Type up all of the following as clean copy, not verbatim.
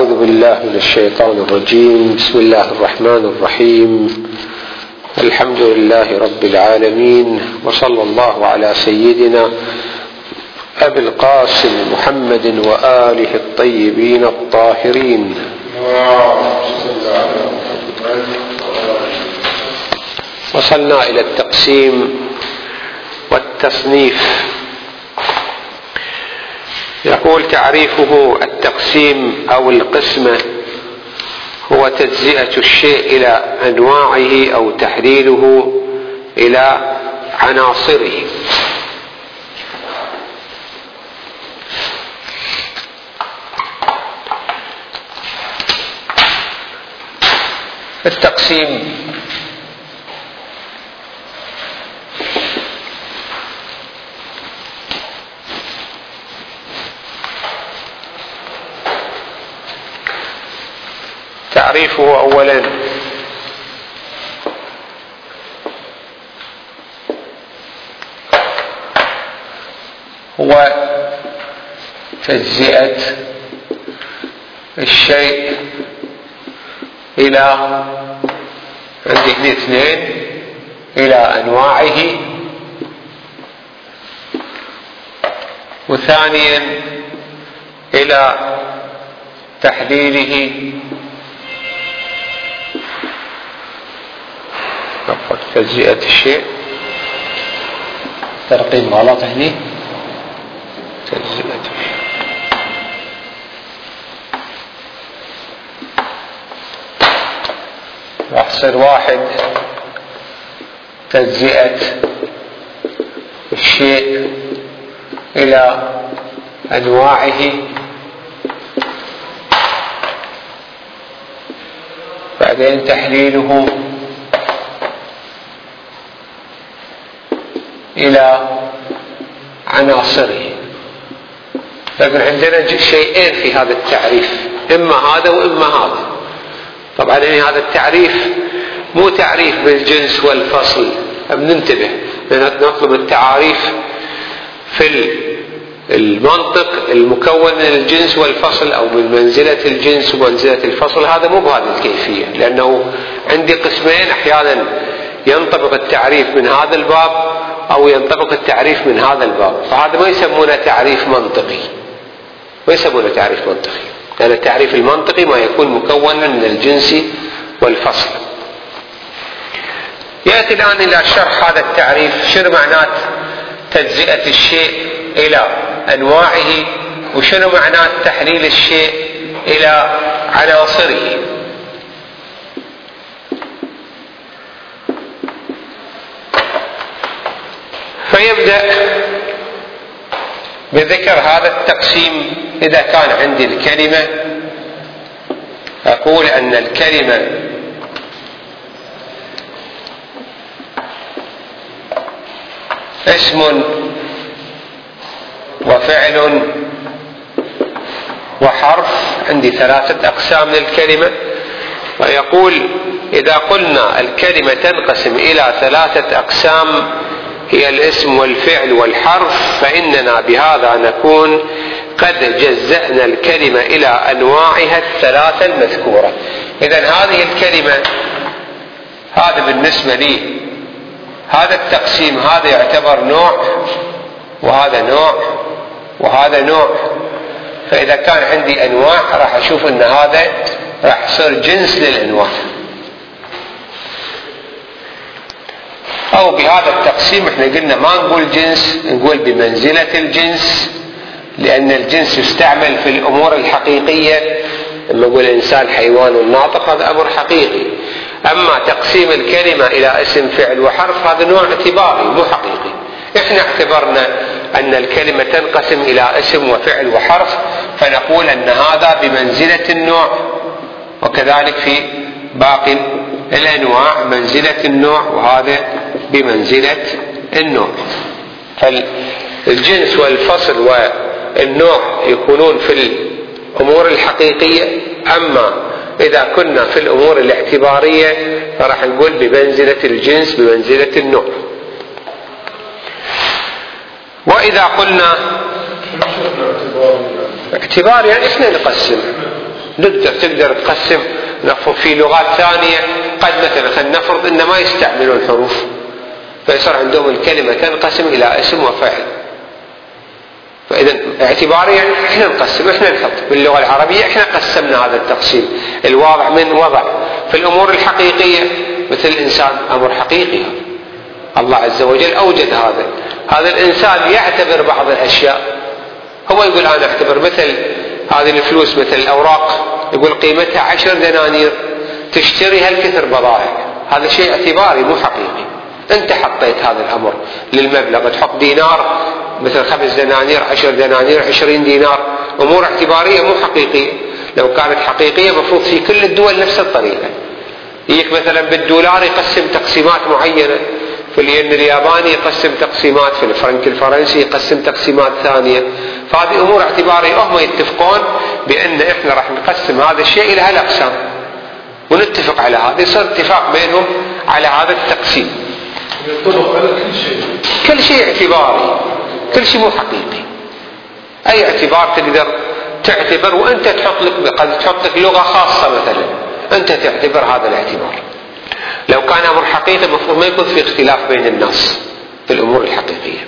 أعوذ بالله من الشيطان الرجيم. بسم الله الرحمن الرحيم. الحمد لله رب العالمين، وصلى الله على سيدنا أبي القاسم محمد وآله الطيبين الطاهرين. وصلنا إلى التقسيم والتصنيف. يقول: تعريفه: التقسيم أو القسمة هو تجزئة الشيء إلى أنواعه أو تحليله إلى عناصره. التقسيم تعريفه: أولا هو تجزئة الشيء إلى عندي اثنين إلى أنواعه، وثانيا إلى تحليله تجزئة الشيء ترقيم غلط هني تجزئة الشيء راح يصير واحد تجزئة الشيء إلى أنواعه، بعدين تحليله إلى عناصره. لكن عندنا شيئين في هذا التعريف، إما هذا وإما هذا. طبعا هذا التعريف مو تعريف بالجنس والفصل، ننتبه نطلب التعاريف في المنطق المكون من الجنس والفصل أو من منزلة الجنس ومنزلة الفصل. هذا مو بهذه الكيفية، لأنه عندي قسمين، أحيانا ينطبق التعريف من هذا الباب أو ينطبق التعريف من هذا الباب، فهذا ما يسمونه تعريف منطقي، ما يسمونه تعريف منطقي، لأن التعريف المنطقي ما يكون مكونا من الجنس والفصل. يأتي الآن إلى شرح هذا التعريف. شنو معنات تجزئة الشيء إلى أنواعه، وشنو معنات تحليل الشيء إلى عناصره. فيبدأ بذكر هذا التقسيم. إذا كان عندي الكلمة، أقول أن الكلمة اسم وفعل وحرف. عندي ثلاثة أقسام للكلمة، ويقول: إذا قلنا الكلمة تنقسم إلى ثلاثة أقسام، هي الاسم والفعل والحرف، فإننا بهذا نكون قد جزأنا الكلمة إلى أنواعها الثلاثة المذكورة. إذن هذه الكلمة، هذا بالنسبة لي هذا التقسيم، هذا يعتبر نوع، وهذا نوع، وهذا نوع. فإذا كان عندي أنواع راح أشوف أن هذا راح يصير جنس للأنواع. أو بهذا التقسيم احنا قلنا ما نقول جنس، نقول بمنزلة الجنس، لأن الجنس يستعمل في الأمور الحقيقية. لما نقول إنسان حيوان والناطق هذا أمر حقيقي. أما تقسيم الكلمة إلى اسم فعل وحرف هذا نوع اعتباري مو حقيقي. احنا اعتبرنا أن الكلمة تنقسم إلى اسم وفعل وحرف، فنقول أن هذا بمنزلة النوع، وكذلك في باقي الأنواع منزلة النوع، وهذا بمنزلة النوع. فالجنس والفصل والنوع يكونون في الأمور الحقيقية، أما إذا كنا في الأمور الاعتبارية فراح نقول بمنزلة الجنس بمنزلة النوع. وإذا قلنا اعتبار يعني احنا نقسم، تقدر تقسم. نفرض في لغات ثانية قد مثلا خلينا نفرض إن ما يستعملون الحروف، فيصير عندهم الكلمة تنقسم إلى اسم وفعل. فإذا اعتباريا احنا نقسم، احنا نحط باللغة العربية، احنا قسمنا هذا التقسيم الواضح من وضع. في الأمور الحقيقية مثل الإنسان أمر حقيقي، الله عز وجل أوجد هذا الإنسان يعتبر بعض الأشياء. هو يقول أنا أعتبر مثل هذه الفلوس مثل الأوراق، يقول قيمتها 10 دنانير تشتري هالكثر بضائع، هذا شيء اعتباري مو حقيقي. أنت حطيت هذا الأمر للمبلغ، تحط دينار مثل 5 دنانير 10 دنانير 20 دينار، أمور اعتبارية مو حقيقية. لو كانت حقيقية مفروض في كل الدول نفس الطريقة. يجيك مثلا بالدولار يقسم تقسيمات معينة، في الين الياباني يقسم تقسيمات، في الفرنك الفرنسي يقسم تقسيمات ثانية. فهذه أمور اعتبارية، هم يتفقون بأن إحنا راح نقسم هذا الشيء إلى هالأقسام ونتفق على هذا، يصير اتفاق بينهم على هذا التقسيم. يطلق على كل شيء، كل شيء اعتباري، كل شيء مو حقيقي. أي اعتبار تقدر تعتبر، وأنت قد تحط لك لغة خاصة مثلا أنت تعتبر هذا الاعتبار. لو كان أمر حقيقي المفروض ما يكون في اختلاف بين الناس في الأمور الحقيقية.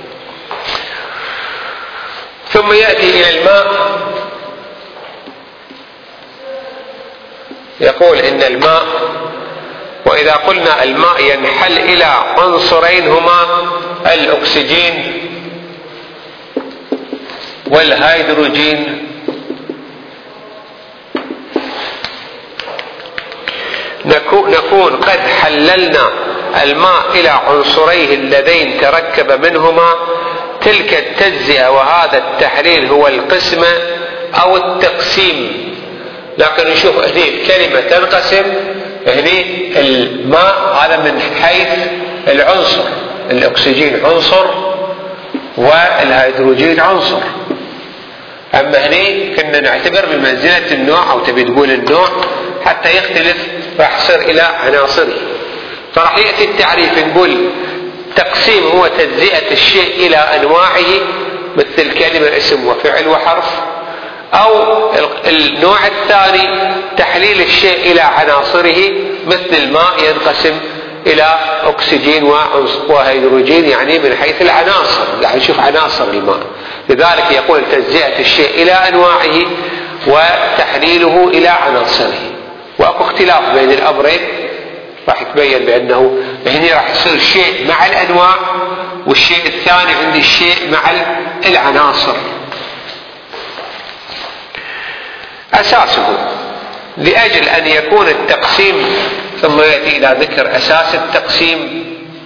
ثم يأتي إلى الماء، يقول إن الماء، وإذا قلنا الماء ينحل إلى عنصرين هما الأكسجين والهيدروجين. نكون قد حللنا الماء إلى عنصريه اللذين تركب منهما تلك التجزئة، وهذا التحليل هو القسمة أو التقسيم. لكن نشوف هذه الكلمة تنقسم، هذه الماء هذا من حيث العنصر، الأكسجين عنصر والهيدروجين عنصر. أما هني كنا نعتبر بمنزلة النوع، أو تبي تقول النوع حتى يختلف راح يصير إلى عناصره. فراح يأتي التعريف نقول تقسيم هو تجزئة الشيء إلى أنواعه، مثل كلمة اسم وفعل وحرف. أو النوع الثاني تحليل الشيء إلى عناصره، مثل الماء ينقسم إلى أكسجين وهيدروجين، يعني من حيث العناصر، يعني نشوف عناصر الماء. لذلك يقول تجزئة الشيء إلى أنواعه وتحليله إلى عناصره. وأكو اختلاف بين الأمرين، راح يتبين بأنه هنا راح يصير شيء مع الأنواع، والشيء الثاني عندي الشيء مع العناصر. أساسه لأجل أن يكون التقسيم، ثم يأتي إلى ذكر أساس التقسيم.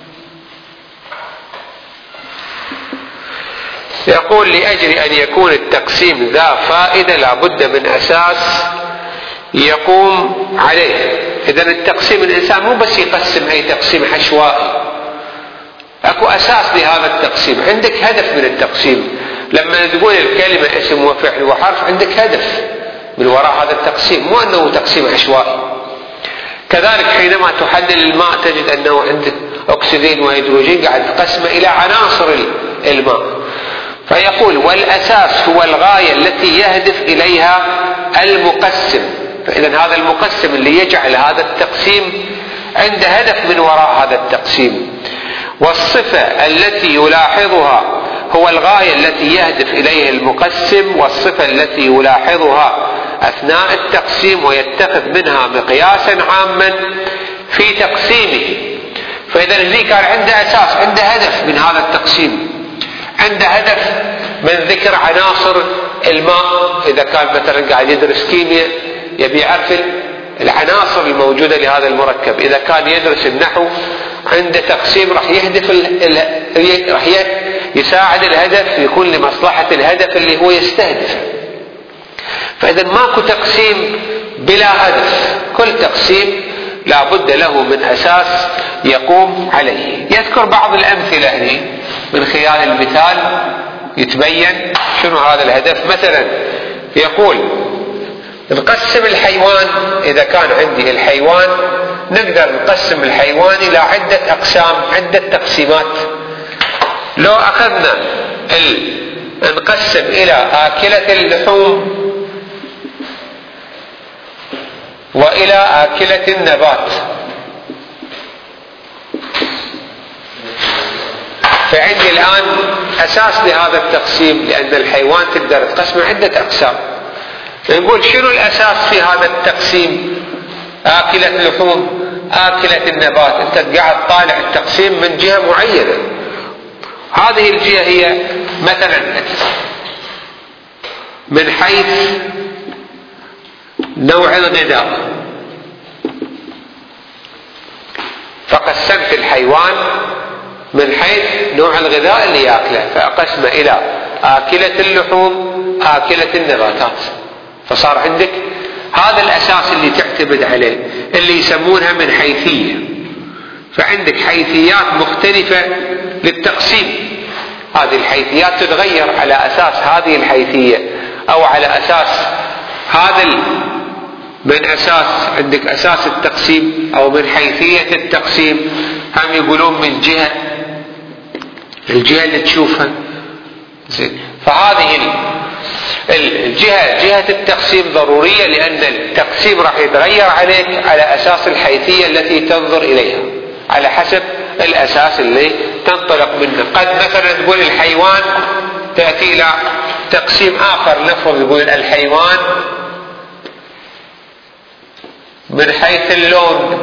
يقول لأجل أن يكون التقسيم ذا فائدة لابد من أساس يقوم عليه. إذن التقسيم الإنسان مو بس يقسم أي تقسيم عشوائي، أكو أساس لهذا التقسيم، عندك هدف من التقسيم. لما تقول الكلمة اسم وفعل وحرف عندك هدف من وراء هذا التقسيم، مو أنه تقسيم عشوائي. كذلك حينما تحلل الماء تجد أنه عندك أكسجين وهيدروجين قاعد تقسمه إلى عناصر الماء. فيقول والأساس هو الغاية التي يهدف إليها المقسم. فإذا هذا المقسم اللي يجعل هذا التقسيم عنده هدف من وراء هذا التقسيم. والصفة التي يلاحظها هو الغاية التي يهدف إليها المقسم، والصفة التي يلاحظها أثناء التقسيم ويتخذ منها مقياسا عاما في تقسيمه. فإذا الذي كان عنده أساس، عنده هدف من هذا التقسيم، عنده هدف من ذكر عناصر الماء. إذا كان مثلا قاعد يدرس كيمياء يبي يعرف العناصر الموجودة لهذا المركب. إذا كان يدرس النحو عنده تقسيم راح يهدف راح يساعد الهدف، يكون لمصلحة الهدف اللي هو يستهدفه. فإذا ماكو تقسيم بلا هدف، كل تقسيم لا بد له من أساس يقوم عليه. يذكر بعض الأمثلة هنا من خلال المثال يتبين شنو هذا الهدف. مثلا يقول نقسم الحيوان، إذا كان عندي الحيوان نقدر نقسم الحيوان إلى عدة أقسام، عدة تقسيمات. لو أخذنا نقسم إلى آكلة اللحوم وإلى آكلة النبات. فعندي الآن أساس لهذا التقسيم، لأن الحيوان تقدر تقسمه عدة أقسام. نقول شنو الأساس في هذا التقسيم؟ آكلة اللحوم، آكلة النبات. أنت قاعد طالع التقسيم من جهة معينة، هذه الجهة هي مثلا من حيث نوع الغذاء، فقسمت الحيوان من حيث نوع الغذاء اللي ياكله، فأقسمه إلى آكلة اللحوم، آكلة النباتات. فصار عندك هذا الأساس اللي تعتمد عليه، اللي يسمونها من حيثية. فعندك حيثيات مختلفة للتقسيم، هذه الحيثيات تتغير على أساس هذه الحيثية، أو على أساس هذا من أساس عندك أساس التقسيم أو من حيثية التقسيم. هم يقولون من جهة الجهة اللي تشوفها زين. فهذه الجهة جهة التقسيم ضرورية، لأن التقسيم راح يتغير عليك على أساس الحيثية التي تنظر إليها، على حسب الأساس اللي تنطلق منه. قد مثلا تقول الحيوان، تأتي إلى تقسيم آخر، نفرض يقول الحيوان من حيث اللون،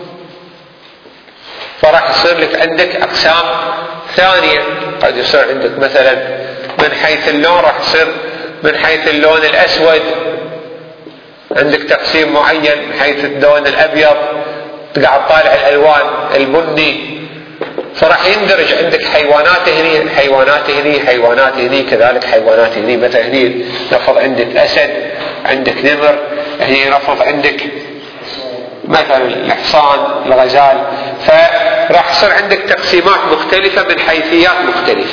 فراح يصير لك عندك أقسام ثانية. قد يصير عندك مثلا من حيث اللون راح يصير من حيث اللون الأسود، عندك تقسيم معين من حيث اللون الأبيض، تقعد طالع الألوان البني، فراح يندرج عندك حيوانات هني، حيوانات هني، حيوانات هني، كذلك حيوانات هني. مثلا هني نفرض عندك أسد، عندك نمر، هني نفرض عندك مثلا الحصان، الغزال. فراح يصير عندك تقسيمات مختلفة من حيثيات مختلفة.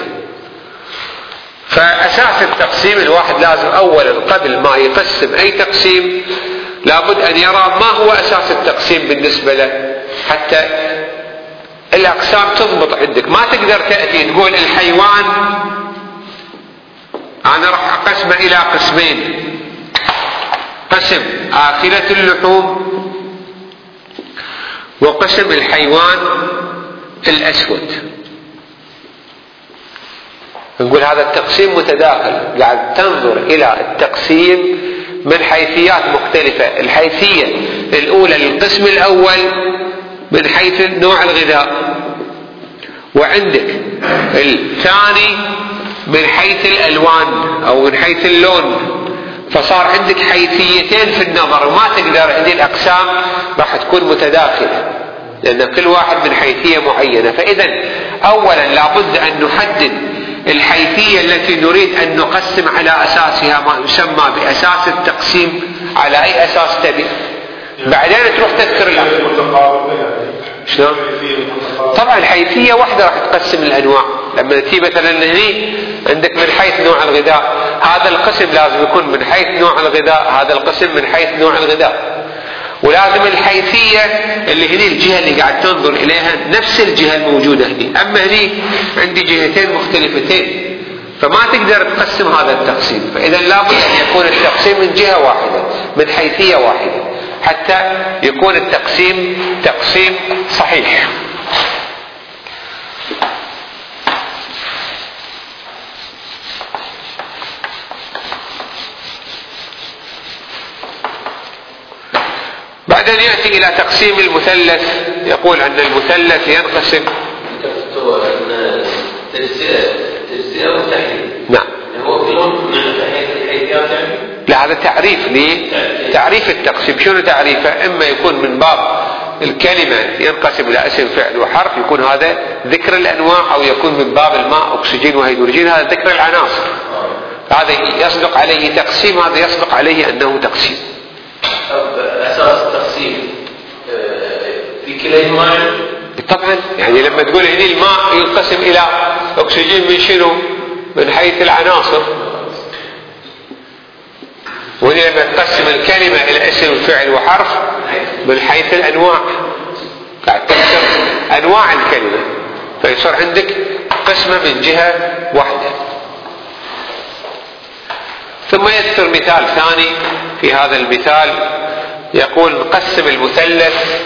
فأساس التقسيم الواحد لازم أولا قبل ما يقسم أي تقسيم لابد أن يرى ما هو أساس التقسيم بالنسبة له، حتى الأقسام تضبط عندك. ما تقدر تأتي تقول الحيوان أنا راح أقسمه إلى قسمين، قسم آكلة اللحوم وقسم الحيوان الأسود. نقول هذا التقسيم متداخل، قاعد تنظر إلى التقسيم من حيثيات مختلفة. الحيثية الأولى للقسم الأول من حيث نوع الغذاء، وعندك الثاني من حيث الألوان أو من حيث اللون. فصار عندك حيثيتين في النظر، وما تقدر هذه الأقسام راح تكون متداخلة، لأن كل واحد من حيثية معينة. فإذا أولا لابد أن نحدد الحيثية التي نريد أن نقسم على أساسها، ما يسمى بأساس التقسيم. على أي أساس تبي؟ بعدين تروح تذكر شلون؟ طبعا الحيثية واحدة راح تقسم الأنواع. لما تجي مثلا هني عندك من حيث نوع الغذاء، هذا القسم لازم يكون من حيث نوع الغذاء، هذا القسم من حيث نوع الغذاء. ولازم الحيثية اللي هني الجهة اللي قاعد تنظر إليها نفس الجهة الموجودة هني. أما هني عندي جهتين مختلفتين، فما تقدر تقسم هذا التقسيم. فإذا لابد أن يكون التقسيم من جهة واحدة، من حيثية واحدة، حتى يكون التقسيم تقسيم صحيح. بعدين يأتي إلى تقسيم المثلث. يقول أن المثلث ينقسم تجزئة وتحليل. نعم. هو كلهم من الحيثيات يعني؟ لا، هذا تعريف ليه؟ تعريف التقسيم. شنو تعريفه؟ إما يكون من باب الكلمة ينقسم إلى اسم فعل وحرف، يكون هذا ذكر الأنواع، أو يكون من باب الماء أكسجين وهيدروجين، هذا ذكر العناصر. هذا يصدق عليه تقسيم، هذا يصدق عليه أنه تقسيم. أساس التقسيم في كليهما طبعا. يعني لما تقول هني الماء ينقسم إلى أكسجين من شنو؟ من حيث العناصر. وهنا لما تقسم الكلمة إلى اسم فعل وحرف من حيث الأنواع، قاعد تقسم أنواع الكلمة، فيصير عندك قسمة من جهة واحدة. ثم يذكر مثال ثاني. في هذا المثال يقول نقسم المثلث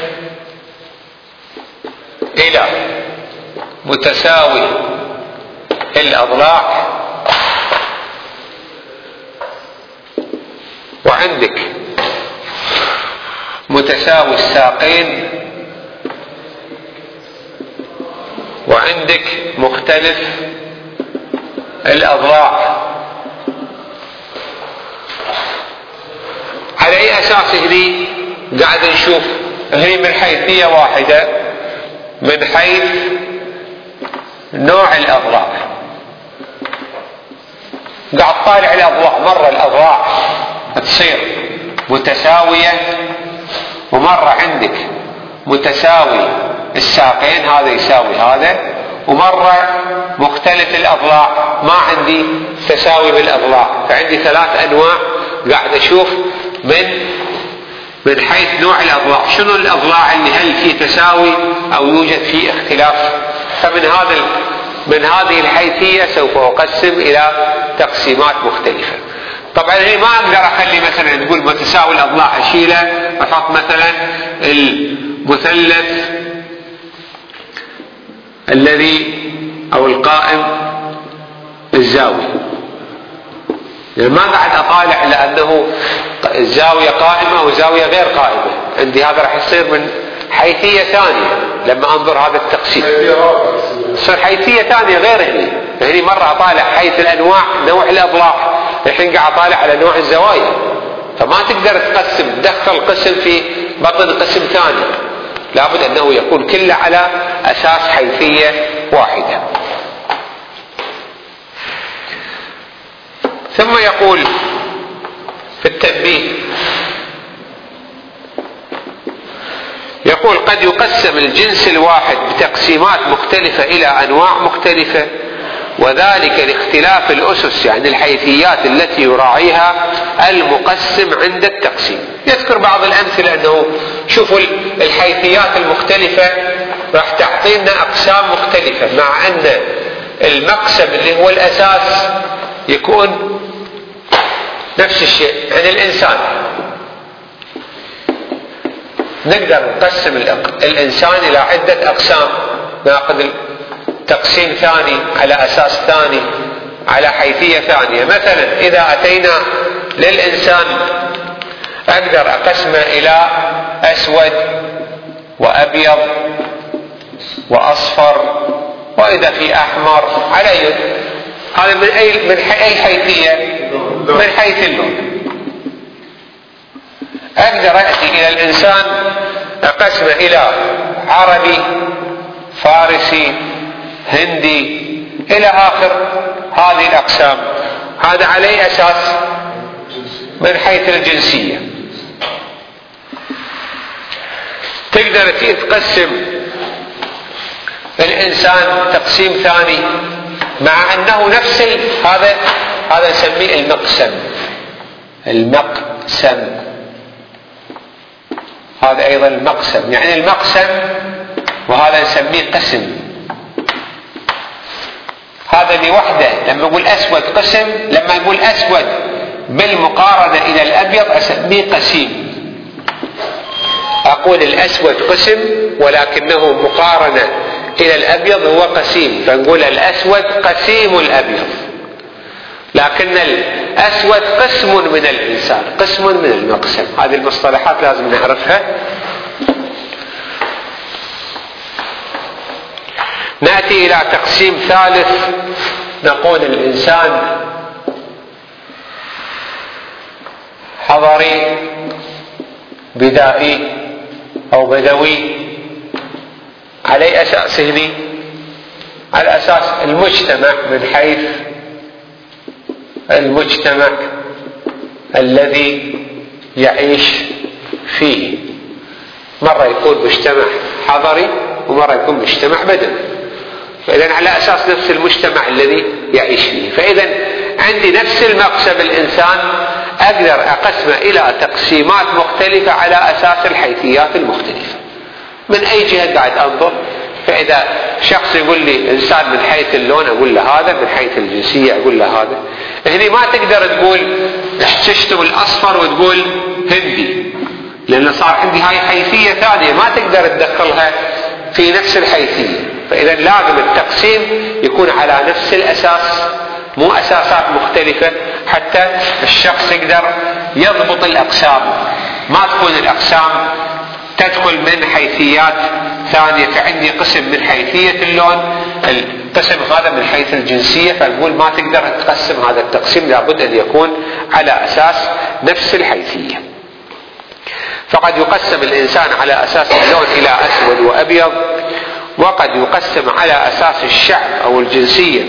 إلى متساوي الأضلاع، وعندك متساوي الساقين، وعندك مختلف الأضلاع. على أي أساس هني قاعد نشوف؟ هني من حيثية واحدة، من حيث نوع الأضلاع. قاعد طالع الأضلاع، مرة الأضلاع تصير متساوية، ومرة عندك متساوي الساقين، هذا يساوي هذا، ومرة مختلف الأضلاع، ما عندي تساوي بالأضلاع. فعندي 3 أنواع قاعد أشوف من حيث نوع الأضلاع، شنو الأضلاع اللي هل في تساوي أو يوجد فيه اختلاف. من هذه الحيثية سوف أقسم إلى تقسيمات مختلفة. طبعا هي ما أقدر أخلي مثلا تقول متساوي الأضلاع أشيله، أحط مثلا المثلث الذي أو القائم الزاوي، يعني ما قاعد أطالع لأنه الزاوية قائمة وزاوية غير قائمة، عندي هذا راح يصير من حيثية ثانية لما أنظر هذا التقسيم، صار حيثية ثانية غير هني. هني مرة أطالع حيث الأنواع، نوع الأضلاع، الحين قاعد أطالع على نوع الزوايا. فما تقدر تقسم، تدخل قسم في بطن قسم ثاني، لابد أنه يكون كله على أساس حيثية واحدة. ثم يقول في التنبيه، يقول قد يقسم الجنس الواحد بتقسيمات مختلفة إلى أنواع مختلفة، وذلك لاختلاف الأسس، يعني الحيثيات التي يراعيها المقسم عند التقسيم. يذكر بعض الأمثلة أنه شوفوا الحيثيات المختلفة راح تعطينا أقسام مختلفة، مع أن المقسم اللي هو الأساس يكون نفس الشيء. يعني الإنسان نقدر نقسم الإنسان إلى عدة أقسام، ناخذ تقسيم ثاني على أساس ثاني على حيثية ثانية. مثلا إذا أتينا للإنسان أقدر أقسمه إلى أسود وأبيض وأصفر، وإذا في أحمر على يد. هذا من أي حيثية؟ من حيث اللون. أقدر أتي إلى الإنسان أقسمه إلى عربي، فارسي، هندي، إلى آخر هذه الأقسام. هذا على أساس؟ من حيث الجنسية. تقدر تقسم الإنسان تقسيم ثاني مع أنه نفس هذا نسميه المقسم. هذا أيضا المقسم، يعني المقسم، وهذا نسميه قسم. هذا لوحده. لما يقول أسود قسم، لما يقول أسود بالمقارنة إلى الأبيض أسميه قسيم. أقول الأسود قسم ولكنه مقارنة إلى الأبيض هو قسيم، فنقول الأسود قسيم الأبيض. لكن الأسود قسم من الإنسان، قسم من المقسم. هذه المصطلحات لازم نعرفها. نأتي إلى تقسيم ثالث، نقول الإنسان حضري، بدائي أو بدوي. على أساس هني؟ على أساس المجتمع، من حيث المجتمع الذي يعيش فيه. مرة يكون مجتمع حضري ومرة يكون مجتمع بدوي، فإذا على أساس نفس المجتمع الذي يعيش فيه. فإذا عندي نفس المقسم الإنسان أقدر أقسمه إلى تقسيمات مختلفة على أساس الحيثيات المختلفة. من أي جهة قاعد أنظر؟ فإذا شخص يقول لي إنسان من حيث اللون أقول له هذا، من حيث الجنسية أقول له هذا. هني ما تقدر تقول تشتم الأصفر وتقول هندي، لأن صار عندي هاي حيثية ثانية ما تقدر تدخلها في نفس الحيثية. فإذا لازم التقسيم يكون على نفس الأساس، مو أساسات مختلفة، حتى الشخص يقدر يضبط الأقسام، ما تكون الأقسام تدخل من حيثيات ثانية. فعندي قسم من حيثية اللون، القسم هذا من حيث الجنسية، فنقول ما تقدر تقسم هذا التقسيم، لابد أن يكون على أساس نفس الحيثية. فقد يقسم الإنسان على أساس اللون إلى أسود وأبيض، وقد يقسم على أساس الشعب أو الجنسية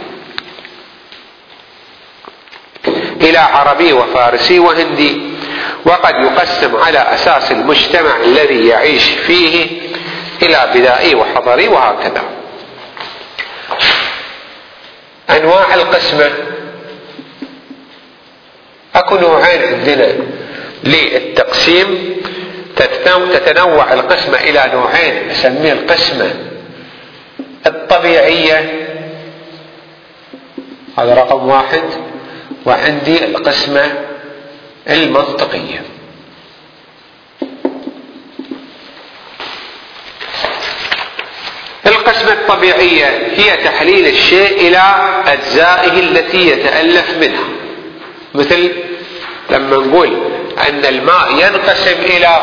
إلى عربي وفارسي وهندي، وقد يقسم على أساس المجتمع الذي يعيش فيه إلى بدائي وحضري، وهكذا. أنواع القسمة، أكو نوعين عندنا للتقسيم، تتنوع القسمة إلى نوعين، أسميه القسمة الطبيعية، هذا رقم واحد، وعندي القسمة المنطقية. القسمة الطبيعية هي تحليل الشيء إلى أجزائه التي يتألف منها، مثل لما نقول أن الماء ينقسم إلى،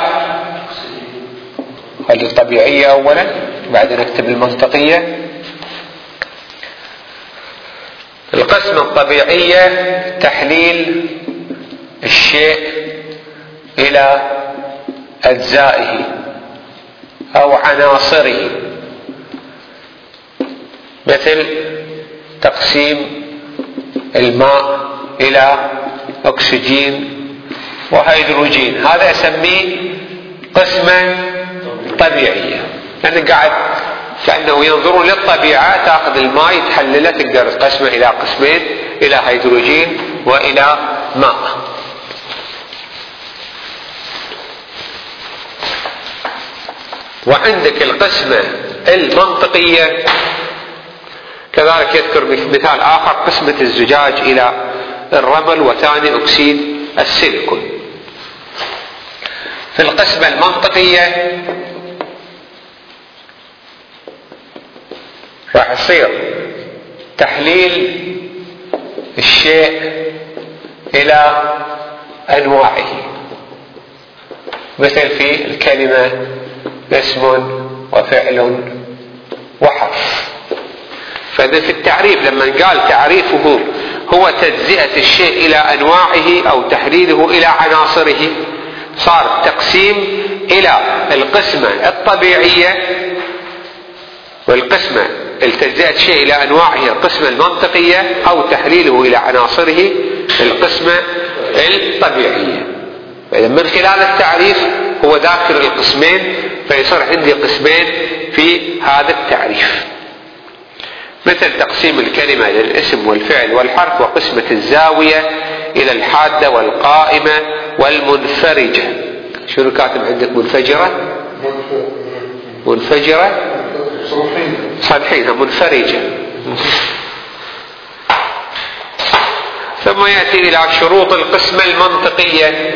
خلي الطبيعية أولا بعدين نكتب المنطقية. القسمة الطبيعية تحليل الشيء إلى أجزائه أو عناصره، مثل تقسيم الماء إلى أكسجين وهيدروجين، هذا أسميه قسمة طبيعية، لأن قاعد كأنه ينظرون للطبيعة، تأخذ الماء تحلله تقدر تقسمه إلى قسمين، إلى هيدروجين وإلى ماء. وعندك القسمة المنطقية كذلك، يذكر مثال آخر، قسمة الزجاج إلى الرمل وثاني أكسيد السيليكون. في القسمة المنطقية راح يصير تحليل الشيء إلى أنواعه، مثل في الكلمة اسم وفعل وحرف. فإذا في التعريف لما قال تعريفه هو تجزئة الشيء إلى أنواعه أو تحليله إلى عناصره، صار تقسيم إلى القسمة الطبيعية، والقسمة تجزئة الشيء إلى أنواعه القسمة المنطقية، أو تحليله إلى عناصره القسمة الطبيعية. فإذا من خلال التعريف هو ذاكر القسمين، فيصير عندي قسمين في هذا التعريف، مثل تقسيم الكلمة إلى الاسم والفعل والحرف، وقسمة الزاوية إلى الحادة والقائمة والمنفرجة. شنو كاتب عندك؟ منفجرة صالحينها منفرجة. ثم يأتي إلى شروط القسمة المنطقية،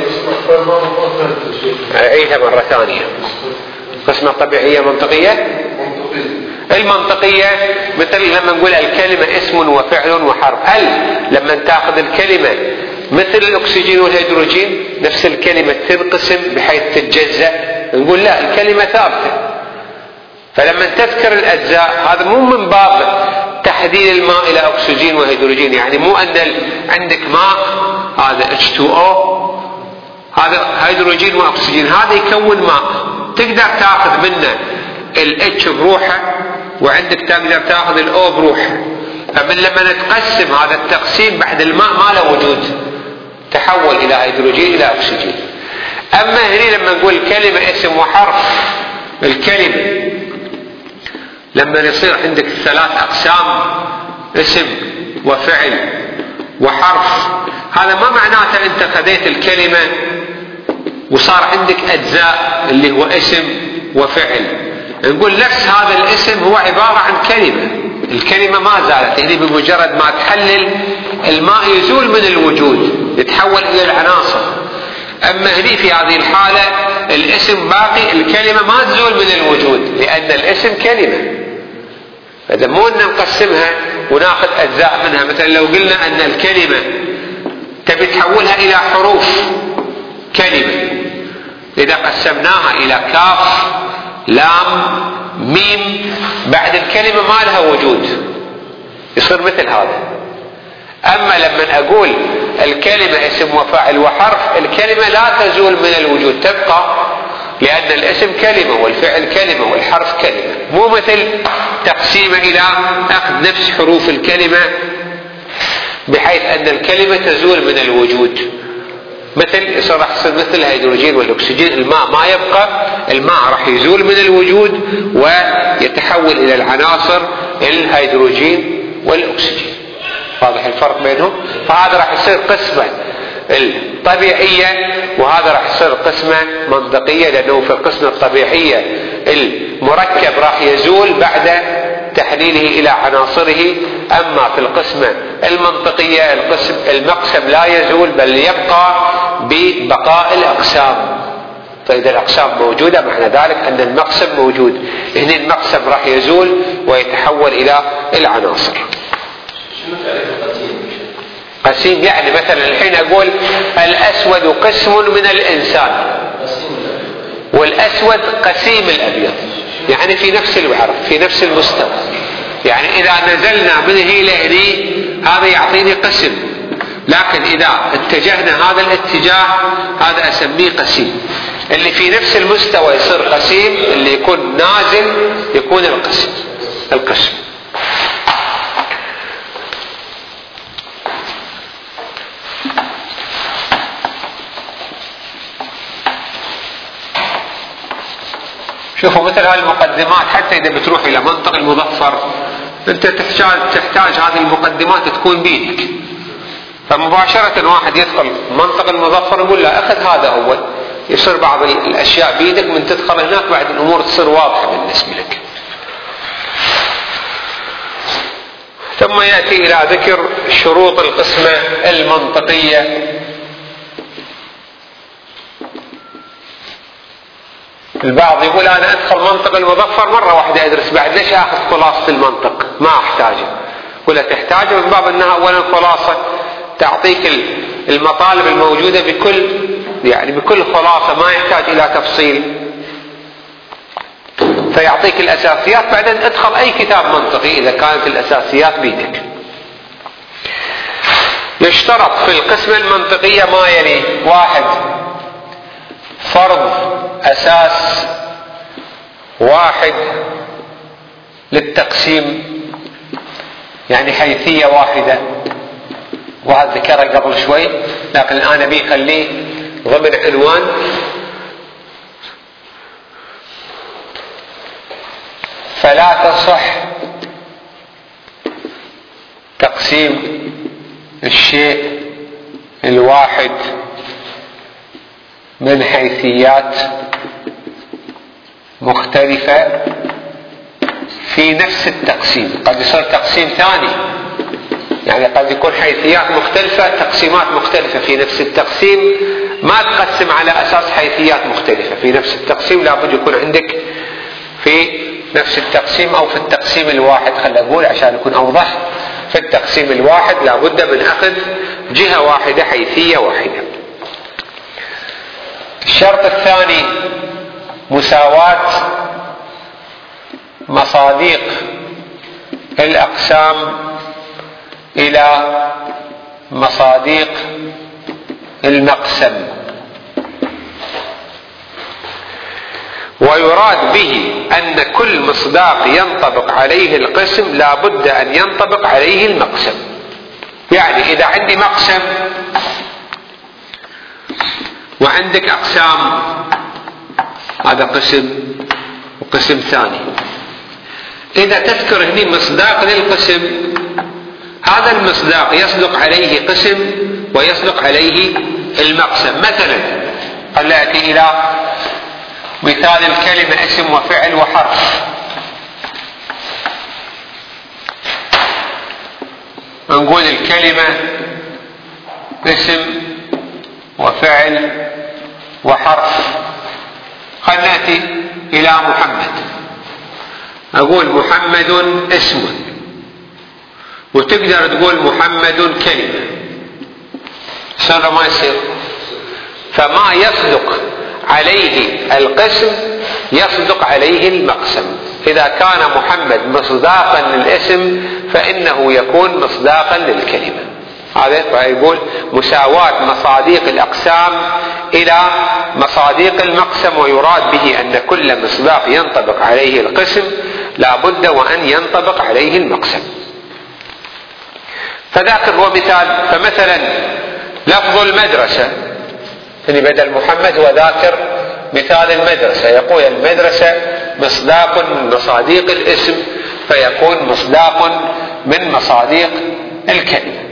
أعيدها مرة ثانية. قسمة طبيعية منطقية. المنطقية مثل لما نقول الكلمة اسم وفعل وحرف، هل لما تاخذ الكلمة مثل الأكسجين والهيدروجين نفس الكلمة تنقسم بحيث تتجزأ؟ نقول لا، الكلمة ثابتة. فلما تذكر الأجزاء هذا مو من باب تحديد الماء إلى أكسجين وهيدروجين، يعني مو أن عندك ماء هذا H2O، هذا هيدروجين وأكسجين، هذا يكون ماء، تقدر تاخذ منه الاتش بروحه، وعندك تقدر تاخذ الاو بروحه. فمن لما نتقسم هذا التقسيم بعد الماء ما له وجود، تحول الى هيدروجين الى اكسجين. اما هنا لما نقول كلمة اسم وحرف، الكلمة لما يصير عندك ثلاث اقسام، اسم وفعل وحرف، هذا ما معناته انت خذيت الكلمة وصار عندك اجزاء اللي هو اسم وفعل. نقول نفس هذا الاسم هو عبارة عن كلمة، الكلمة ما زالت يعني بمجرد ما تحلل الماء يزول من الوجود، يتحول إلى العناصر. أما هني في هذه الحالة الاسم باقي، الكلمة ما تزول من الوجود لأن الاسم كلمة. فإذا مو أن نقسمها وناخذ أجزاء منها. مثلا لو قلنا أن الكلمة تبي تحولها إلى حروف كلمة، إذا قسمناها إلى كاف لام ميم بعد الكلمة ما لها وجود، يصير مثل هذا. أما لما أقول الكلمة اسم وفاعل وحرف، الكلمة لا تزول من الوجود، تبقى، لأن الاسم كلمة والفعل كلمة والحرف كلمة. مو مثل تقسيمه إلى أخذ نفس حروف الكلمة بحيث أن الكلمة تزول من الوجود. مثل راح يصير مثل الهيدروجين والأكسجين، الماء ما يبقى، الماء راح يزول من الوجود ويتحول إلى العناصر الهيدروجين والأكسجين. واضح الفرق بينهم؟ فهذا راح يصير قسمة الطبيعية وهذا راح يصير قسمة منطقية، لأنه في القسمة الطبيعية المركب راح يزول بعد تحليله إلى عناصره. أما في القسمة المنطقية المقسم لا يزول بل يبقى ببقاء الأقسام. فإذا الأقسام موجودة معنى ذلك أن المقسم موجود. هنا المقسم راح يزول ويتحول إلى العناصر. قسيم يعني مثلا الحين أقول الأسود قسم من الإنسان، والأسود قسيم الأبيض، يعني في نفس العرف في نفس المستوى. يعني إذا نزلنا من هي لهني هذا يعطيني قسم، لكن إذا اتجهنا هذا الاتجاه هذا أسميه قسيم. اللي في نفس المستوى يصير قسيم، اللي يكون نازل يكون القسم. شوفوا مثل هذه المقدمات، حتى إذا بتروح إلى منطق المظفر أنت تحتاج هذه المقدمات تكون بيدك. فمباشرة واحد يدخل منطق المظفر يقول له أخذ هذا أول، يصير بعض الأشياء بيدك، من تدخل هناك بعد الأمور تصير واضحة بالنسبة لك. ثم يأتي إلى ذكر شروط القسمة المنطقية. البعض يقول أنا أدخل منطق المظفر مرة واحدة أدرس، بعد ليش أخذ خلاصة المنطق؟ ما أحتاجه. ولا تحتاجه من باب أنها أولا خلاصة تعطيك المطالب الموجودة بكل خلاصة، ما يحتاج إلى تفصيل، فيعطيك الأساسيات. بعدين ادخل أي كتاب منطقي إذا كانت الأساسيات بيدك. يشترط في القسمة المنطقية ما يلي: 1 فرض أساس واحد للتقسيم، يعني حيثية واحدة، وهذا ذكرها قبل شوي لكن الآن أبي خليه ضمن عنوان. فلا تصح تقسيم الشيء الواحد من حيثيات مختلفة في نفس التقسيم. قد يصير تقسيم ثاني، يعني قد يكون حيثيات مختلفة تقسيمات مختلفة في نفس التقسيم، ما تقسم على أساس حيثيات مختلفة في نفس التقسيم. لابد يكون عندك في نفس التقسيم أو في التقسيم الواحد، خلنا أقول عشان يكون أوضح، في التقسيم الواحد لابد من أخذ جهة واحدة حيثية واحدة. الشرط الثاني مساواة مصاديق الأقسام إلى مصاديق المقسم. ويراد به أن كل مصداق ينطبق عليه القسم لا بد أن ينطبق عليه المقسم. يعني إذا عندي مقسم وعندك أقسام، هذا قسم وقسم ثاني، إذا تذكر هنا مصداق للقسم، هذا المصداق يصدق عليه قسم ويصدق عليه المقسم. مثلا قد نأتي إلى مثال الكلمة اسم وفعل وحرف. نقول الكلمة اسم وفعل وحرف، خلنا نأتي إلى محمد. أقول محمد اسم، وتقدر تقول محمد كلمة، صار ما يصير. فما يصدق عليه القسم يصدق عليه المقسم. إذا كان محمد مصداقا للاسم فإنه يكون مصداقا للكلمة. هذا يقول مساواة مصاديق الأقسام إلى مصاديق المقسم، ويراد به أن كل مصداق ينطبق عليه القسم لا بد وأن ينطبق عليه المقسم. فذاكر هو مثال. فمثلا لفظ المدرسة، يعني بدل محمد هو ذاكر مثال المدرسة، يقول المدرسة مصداق من مصاديق الاسم فيكون مصداق من مصاديق الكلمة.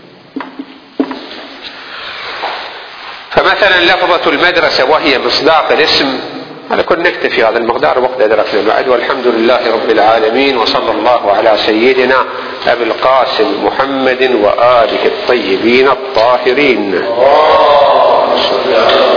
فمثلا لفظة المدرسة وهي مصداق الاسم. على كل نكتفي هذا المقدار، وقت أدركنا بعد. والحمد لله رب العالمين، وصلى الله على سيدنا أبي القاسم محمد وآله الطيبين الطاهرين.